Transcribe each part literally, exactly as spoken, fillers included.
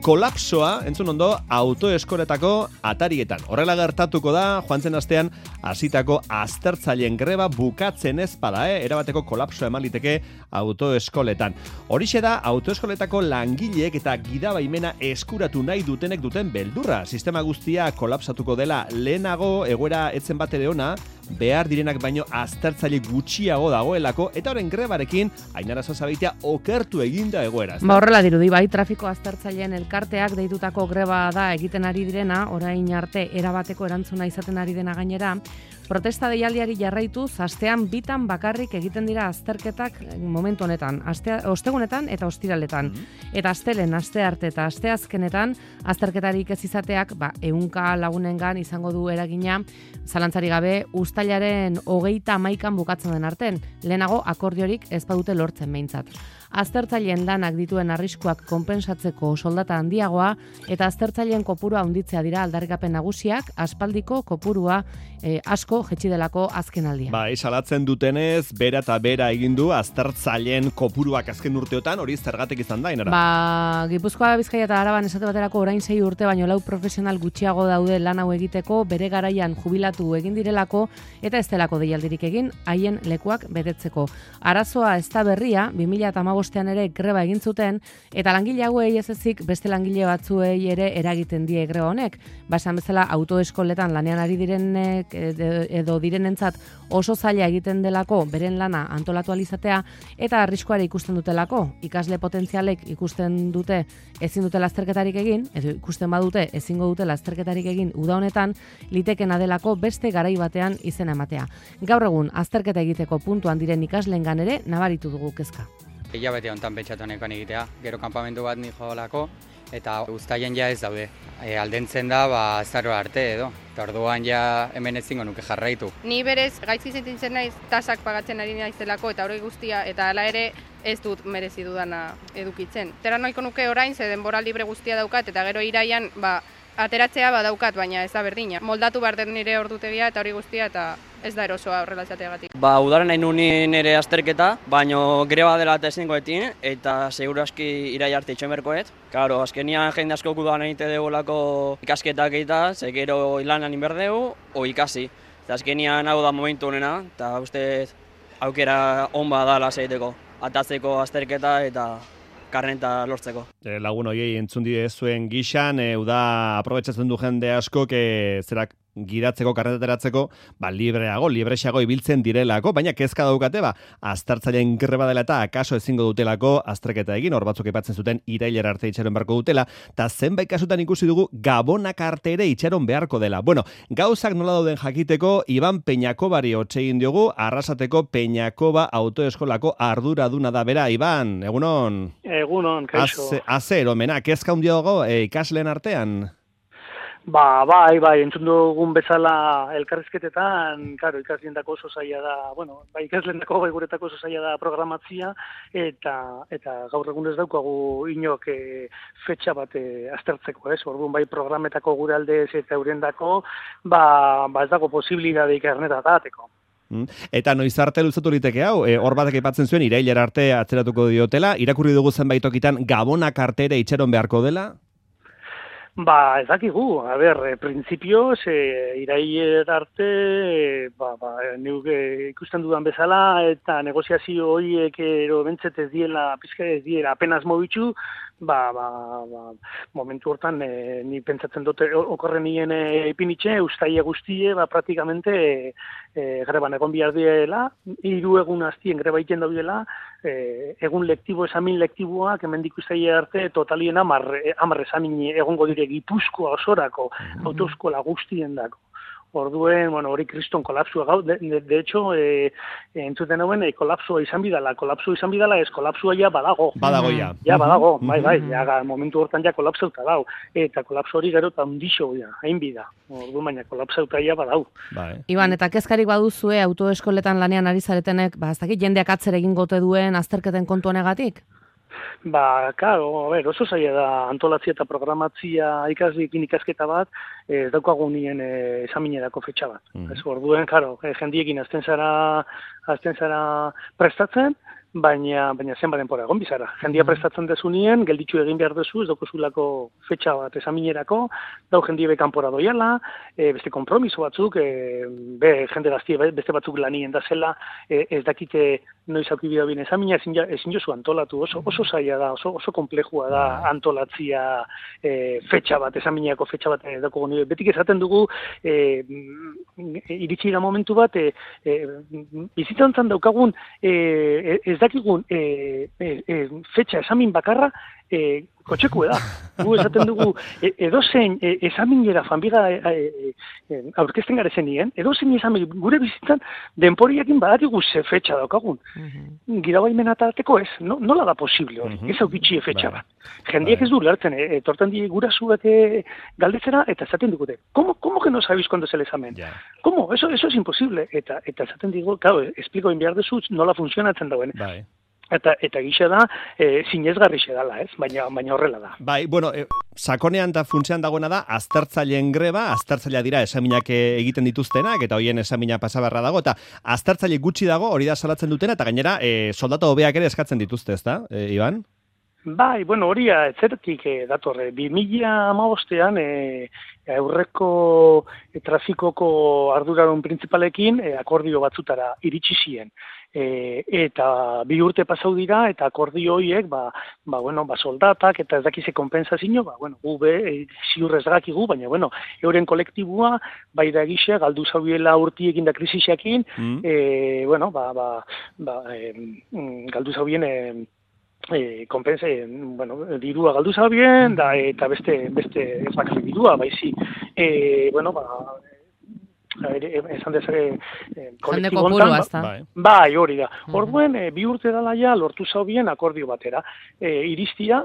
kolapsoa, entzun ondo, autoeskoletako atarietan. Horrela gertatuko da, joan zen astean, hasitako aztertzaileen greba bukatzen ez bada, eh? Erabateko kolapsoa eman liteke autoeskoletan. Horixe da, autoeskoletako langileek eta gidabaimena eskuratu nahi dutenek duten beldurra. Sistema guztia kolapsatuko dela lehenago, egoera etzen bat ere ona, behar direnak baino aztertzaile gutxiago dagoelako, eta horren grebarekin, Ainara Sasabeitia okertu eginda egoera. Ba horrela dirudi, bai, trafiko aztertzaileen elkarteak deitutako greba da egiten ari direna, orain arte erabateko erantzuna izaten ari dena gainera, protesta deialdiari jarraituz, astean bitan bakarrik egiten dira azterketak momentu honetan, astea, ostegunetan eta ostiraletan. Mm-hmm. Eta astelen, aste arte eta asteazkenetan, azterketarik ez izateak, ba, ehunka lagunengan izango du eragina, zalantzari gabe, uztailaren hogeita hamaikan bukatzen den arten, lehenago akordiorik ez badute lortzen behintzat. Aztertzaileen lanak dituen arriskuak konpensatzeko soldata handiagoa eta aztertzaileen kopurua handitzea dira aldarrikapen nagusiak, aspaldiko kopurua eh, asko jetzi delako azken aldian. Ba, salatzen dutenez, bera eta bera egin du aztertzaileen kopuruak azken urteotan, hori zergatik izan da, Ainara? Ba, Gipuzkoa, Bizkaia eta Araban esate baterako orain sei urte baino lau profesional gutxiago daude lan hau egiteko, bere garaian jubilatu egin direlako eta ez delako deialdirik egin haien lekuak betetzeko. Arazoa ez da berria, bi mila hamabostean ere greba egin zuten, eta langile hauei ez ezik beste langile batzuei ere eragiten die greba honek. Ba, esan bezala autoeskoletan lanean ari direnek edo direnentzat oso zaila egiten delako beren lana antolatu alizatea, eta arriskuare ikusten dutelako. Ikasle potentzialek ikusten dute ezin dutela azterketarik egin, edo ikusten badute ezingo dutela azterketarik egin uda honetan, litekena delako beste garai batean izena ematea. Gaur egun azterketa egiteko puntuan diren ikaslengan ere nabaritu dugu kezka. Hilabete honetan pentsatu honekan egitea, gero kanpamendu bat ni jolako, eta uztailen ja ez daude. E, aldentzen da, ba, azaro arte edo. Eta orduan ja hemen ezingo nuke jarraitu. Ni berez gaizki sentitzen naiz tasak pagatzen ari naizelako eta hori guztia, eta hala ere ez dut merezi dudana edukitzen. Tera noiko nuke orain, ze denbora libre guztia daukat, eta gero iraian, ba, ateratzea badaukat, baina ez da berdina. Moldatu behar den nire ordutegia eta hori guztia, eta ez da erosoa horrela izateagatik. Ba, udaren nahi nuen nire azterketa, baino greba dela eta ezingoetin, eta seguru aski irai arte itxoen berkoet. Karo, azkenian jende asko udan egite degolako ikasketak eta, ze gero ilanan inberdeu, o ikasi. Eta azkenian hau da momentu honena, eta uste aukera on badala segiteko, atatzeko azterketa eta karneta lortzeko. E, lagun hoiei entzun die zuen gixan, e, uda aprobetxatzen du jende asko, que zerak giratzeko, karnetateratzeko, ba, libreago, librexago ibiltzen direlako, baina kezka daukate, ba, aztertzaileen greba dela eta akaso ezingo dutelako azterketa egin, hor batzuk aipatzen zuten irailera arte itxaron beharko dutela, eta zenbait kasutan ikusi dugu gabonak arte ere itxaron beharko dela. Bueno, gauzak nola dauden jakiteko, Iban Peñakobari hotsegin diogu, Arrasateko Peñakoba autoeskolako arduraduna da bera. Iban, egunon? Egunon, kaixo. Az, azer, omena, kezka hundia dago e, ikasleen artean? Ba, bai, bai, entzun dugun bezala elkarrizketetan, claro, ikasleendako oso zaila da, bueno, bai, ikasleendako bai guretako oso zaila da programatzia, eta eta gaur egun ez daukagu inok e, fetxa bat e, aztertzeko, ez? Orduan bai programetako gure aldez eta eurendako, ba, ba ez dago posibilidade ikarneta dateko. Eta noiz arte luzatu liteke hau, e, hor batek aipatzen zuen irailera arte atzeratuko diotela, irakurri dugu zenbait tokitan gabonak arte ere itxaron beharko dela? Ba, ez dakigu, a ber, e, printzipioz, e, irailer arte, e, ba, ba, neuk e, ikusten dudan bezala, eta negoziazio horiek ero bentzet ez diela, pizka ez diela, apenas mobitxu, ba, ba, ba, momentu hortan, e, ni pentsatzen dute, okorren nien e, ipinitxe, ustaile guztie, ba, praktikamente, e, e, greban egon bihar diela, hiru egun hastien greba iten daudela, e, egun lektibo, esamin lektiboak, hemendik ustaile arte, totalien amar, amar esamin egongo dire Gipuzkoa osorako, autoeskola guztien dako. Orduen, bueno, hori kriston kolapsua gau, de, de, de hecho, e, entzuten hauen, e, kolapsua izan bidala, kolapsua izan bidala, ez kolapsua ja badago. Badago ja. Ja, badago, bai, bai, ja, momentu hortan ja kolapsauta dau, eta kolapsu hori gero eta hundixo, ja, hain bida. Orduan, baina kolapsauta ja badau. Bai. Iban, eta kezkarik baduzue autoeskoletan lanean ari zaretenek, ba, ez dakit jendeak atzera egin gote duen azterketen kontu honegatik? Ba, karo, a ber, oso zaila da antolatzia eta programatzia ikasleekin ikasketa bat, ez daukagu nien e, esaminerako fetxa bat. Mm. Ez orduen, karo, e, jendiekin azten zara, azten zara prestatzen, baina baina zenbat denbora egon bizara. Jendia prestatzen dezunien, gelditzu egin behar duzu, ez daukazulako fetxa bat esaminerako, dau jendie be kanpora doiala, e, beste konpromiso batzuk, e, be jende gaztie beste batzuk lanien da zela, e, ez dakite noiz auki bidea bien esamina, ezin, ezin jozu antolatu, oso, oso zaila da, oso, oso komplejua da antolatzia e, fetxa bat, esaminako fetxa bat e, dago goni. Betik esaten dugu, e, iritsi da momentu bat, e, e, bizitzantzan daukagun, e, ez dakigun e, e, e, fetxa esamin bakarra, e, kotxeku da. Gu esaten dugu, e, edozein e, esaminera fanbiga e, e, e, aurkezten gare zenien, edozein esamin gure bizitzan denporiakin badakigu ze fetxa daukagun. Uh-huh. Gira baimen atarteko ez, no, nola da posible hori, uh-huh. ez aukitxie fetxa bat. Jendiek ez du lertzen, e, etorten di gurasuak e, galdetzera, eta esaten digute, ¿cómo, cómo que no sabéis cuándo es el examen? Yeah. ¿Cómo? Eso, eso es imposible. Eta, eta esaten digu, claro, explico en behar dezut, nola funtzionatzen dauen. Bai. Eta eta gisa da, e, zinezgarrixe dala, ez? Baina baina horrela da. Bai, bueno, e, sakonean eta funtsean dagoena da aztertzaileen greba, aztertzailea dira esaminak egiten dituztenak eta hoien esamina pasabarra dago eta aztertzaile gutxi dago, hori da salatzen dutena eta gainera e, soldata hobeak ere eskatzen dituzte, ezta? E, Iban? Bai, bueno, hori etzertik e, datorre. bi mila hamabostean e, aurreko e, trafikoko arduraron printzipalekin e, akordio batzutara iritsi ziren. E, eta bi urte pasau dira eta akordio horiek ba, ba, bueno, ba soldatak eta ez dakize kompensazio, ba, bueno, gu be, e, ziurrez dakigu, baina bueno, euren kolektibua bai da egixe, galdu zaubiela urtiekin da krisisekin, mm. e, bueno, ba, ba, ba e, galdu zaubien e, E, kompensa, bueno, dirua galdu zabien, da, eta beste, beste ez bakarrik dirua, baizi, e, bueno, ba, esan dezake e, kolektibo hontan, ba, bai, hori da. Orduen, e, bi urte dala ja lortu zaubien akordio batera. E, iristia,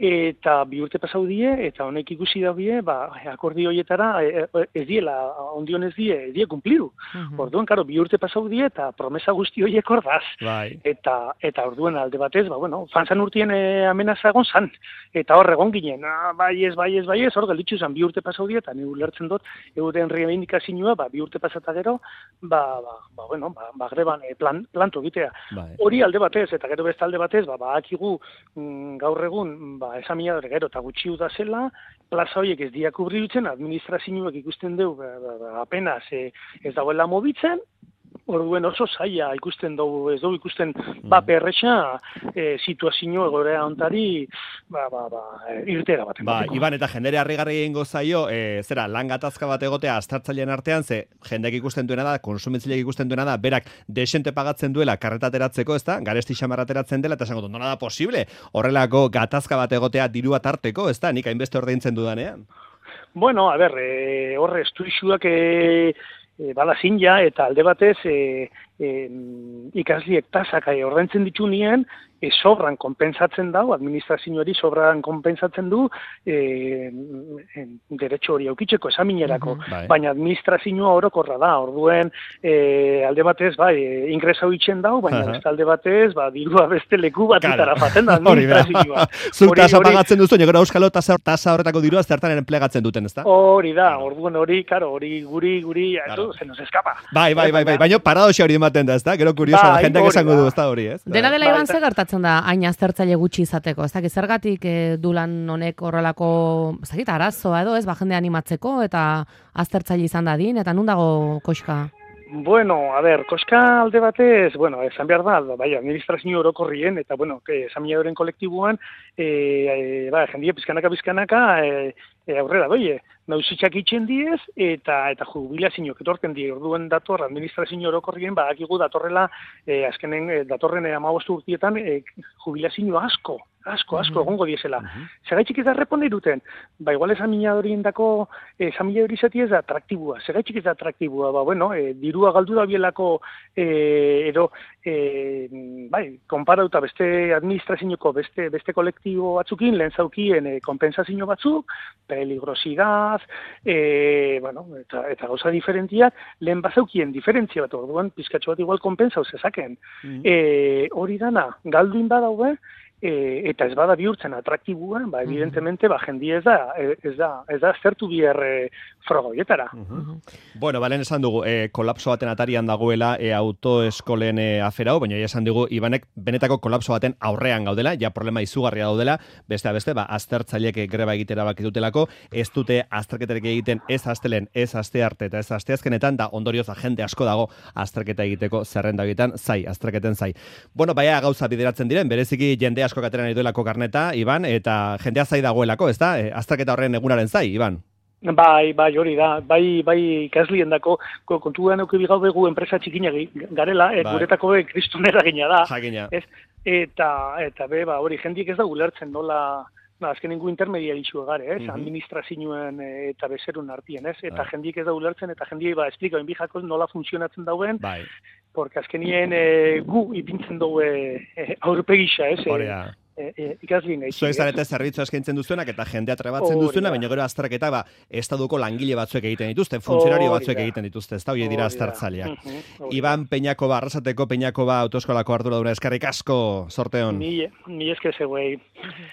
eta bi urte pasau die, eta honek ikusi dabie, ba, akordio horietara ez diela, ondion ez die, ez die kumpliru. Uh-huh. Orduan, karo, bi urte pasau die, eta promesa guzti horiek ordaz. Bai. Eta, eta orduen alde batez, ba, bueno, fanzan urtien e, amenaza egon zan, eta hor egon ginen, ah, bai ez, bai ez, bai ez, hor gelditzu zan, bi urte pasau die, eta ni ulertzen dut, euren reivindikazioa, ba, bi urte pasata gero, ba, ba, ba bueno, ba, ba greban e, plan, planto egitea. Bai. Hori alde batez, eta gero beste alde batez, ba, ba akigu mm, gaur egun, ba, esaminadore gero eta gutxi da zela, plaza horiek ez diak kubritzen, administrazioak ikusten dugu, ba, ba, ba, apenas e, ez dagoela mobitzen, orduen oso zaila ikusten dugu, ez dugu ikusten ba perretxa e, situazio egorea ontari ba, ba, ba, irtera baten. Ba, Iban, eta jendere harrigarri egingo zaio, e, zera, lan gatazka bat egotea aztertzaileen artean, ze jendeak ikusten duena da, konsumitzaileak ikusten duena da, berak desente pagatzen duela karretateratzeko, ez da, garesti xamarrateratzen dela, eta esango du, nola da posible, horrelako gatazka bat egotea diru bat arteko, ez da, nik hainbeste ordaintzen dudanean. Bueno, a ber, e, horre estuixuak e, E, bala zinja, eta alde batez e, e, ikasliek tasak e, ordaintzen ditu nien, e, sobran konpensatzen dau, administrazioari sobran konpensatzen du e, e, derecho hori aukitzeko esaminerako, uh-huh, baina administrazioa orokorra da, orduen e, alde batez, bai, e, ingresau itxen dau, baina uh-huh, beste alde batez, ba, dirua beste leku batutara faten da administrazioa. Zuk tasa pagatzen duzu, negora euskalo tasa, tasa horretako dirua zertan enplegatzen duten, ezta? Hori da, orduen hori, karo, hori guri, guri, claro, se nos escapa. Bai, bai, bai, bai, baina paradoxa hori ematen da, ezta? Gero kurioso, ba, jendeak esango du, ezta hori, ez? Dena dela Iban ze gertatzen da, hain aztertzaile gutxi izateko, ez dakit, zergatik e, dulan honek horrelako, ez dakit, arazoa edo, ez, ba, jende animatzeko, eta aztertzaile izan dadin, eta nun dago koxka? Bueno, a ver, koska alde batez, bueno, esan behar da, bai, administrazio orokorrien, eta, bueno, esan miadoren kolektibuan, e, e, ba, jendia pizkanaka, pizkanaka, e, e, aurrera doie, nauzitxak itxen diez, eta eta jubilazioak etorten die, orduen dator, administrazio orokorrien, badakigu datorrela, e, azkenen, e, datorren amabostu urtietan, e, jubilazio asko, asko, asko, uh-huh, egongo diezela. Uh-huh. Segaitxik ez da repone iruten, ba, igual esaminadorien dako, esaminadori zati ez da atraktibua, segaitxik ez da atraktibua, ba, bueno, e, dirua galdu da bielako, e, edo, e, bai, konparauta beste administrazioko, beste, beste kolektibo batzukin, lehen zaukien e, kompensazio batzuk, peligrosidad, e, bueno, eta, eta gauza diferentiak, lehen bazaukien diferentzia bat, orduan, pizkatxo bat igual konpensa zezaken. Mm-hmm. E, hori dana, galduin badaude, e, eta ez bada bihurtzen atraktibua, ba, evidentemente, ba, jendi ez da, ez da, ez da zertu biher e, froga horietara. Uh-huh. Bueno, balen esan dugu, e, kolapso baten atarian dagoela e, autoeskolen e, afera hau, baina ja esan dugu, Ibanek benetako kolapso baten aurrean gaudela, ja problema izugarria daudela, beste beste, ba, aztertzaileek greba egitera baki dutelako, ez dute azterketarek egiten ez astelen, ez aste arte eta ez asteazkenetan, da ondorioz jende asko dago azterketa egiteko zerrenda egiten, zai, azterketen zai. Bueno, baia gauza bideratzen diren, bereziki jende asko kateran iduelako karneta, Iban, eta jendea zai dagoelako, ez da? E, azterketa horren egunaren zai, Iban? Bai, bai, hori da, bai, bai ikaslien dako, kontuan eukibi gau begu enpresa txikina garela, bai. Guretako be kristonera gina da. Jakina. Ez? Eta, eta be, ba, hori, jendik ez da ulertzen nola, no, azken ningu intermediaritxu egare, ez? Uh-huh. Administrazioen eta bezerun artien, ez? Eta bai. Jendik ez da ulertzen, eta jendik, ba, esplika, enbijako nola funtzionatzen dauen, bai. Porque azkenien e, gu ipintzen dugu e, e, aurpegisa, ez? Hori da. E, e, ikaslien gaitxik. Zuek zarete zerbitzu eskaintzen duzuenak eta jendea trebatzen duzuena, baina gero azterketa ba, estaduko langile batzuek egiten dituzte, funtzionario batzuek egiten dituzte, ez da, hori dira aztertzaileak. Uh-huh. Iban Peñako ba, Arrasateko Peñako ba, autoeskolako arduraduna eskarrik asko, sorteon. Mi, mi eske zegoei.